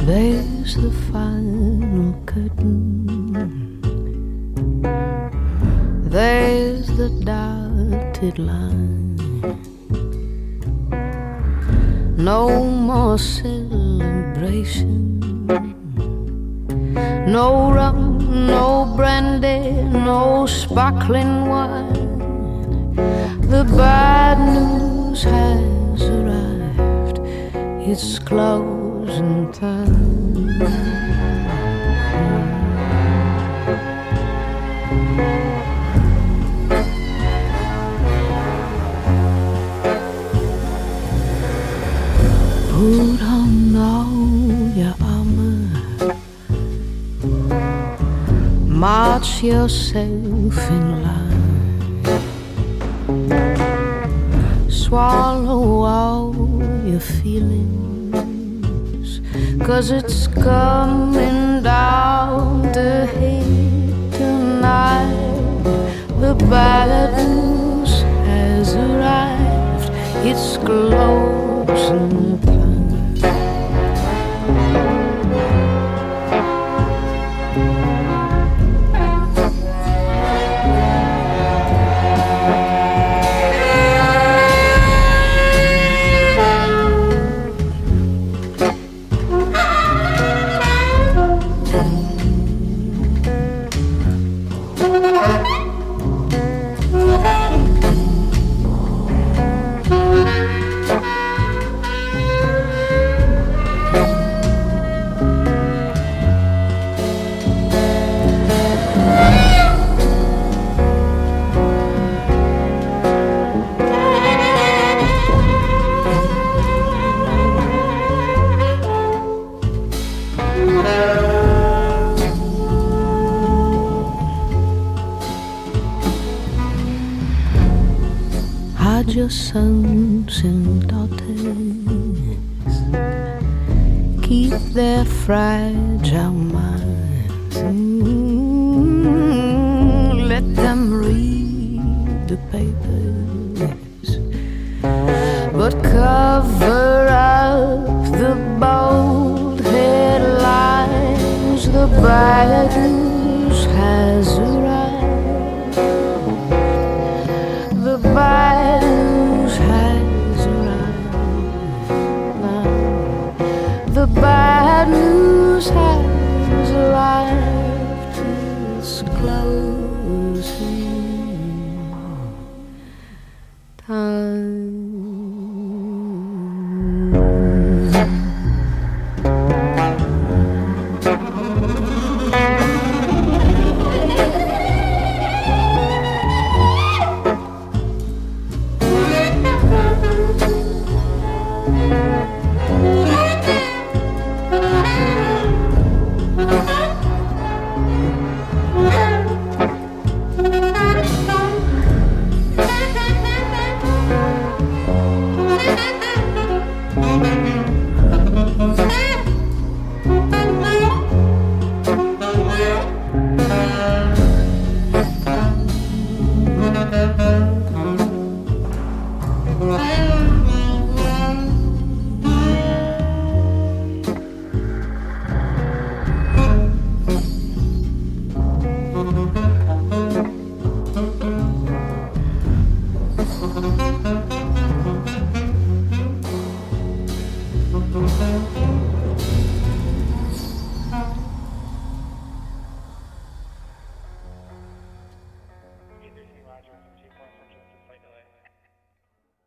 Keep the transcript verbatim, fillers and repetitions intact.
There's the final curtain. There's the dotted line. No more celebration. No rum, no brandy, no sparkling wine. The bad news has arrived. It's closing time. Put on all your armor, march yourself in line, swallow all your feelings, 'cause it's coming down to hit tonight. The bad news has arrived. It's closing time. Hide your sons and daughters, keep their fragile minds. Mm, let them read the papers, but cover up the bold headlines. The bad news has arrived. The bad news has arrived now. The bad news has arrived. It's closing time.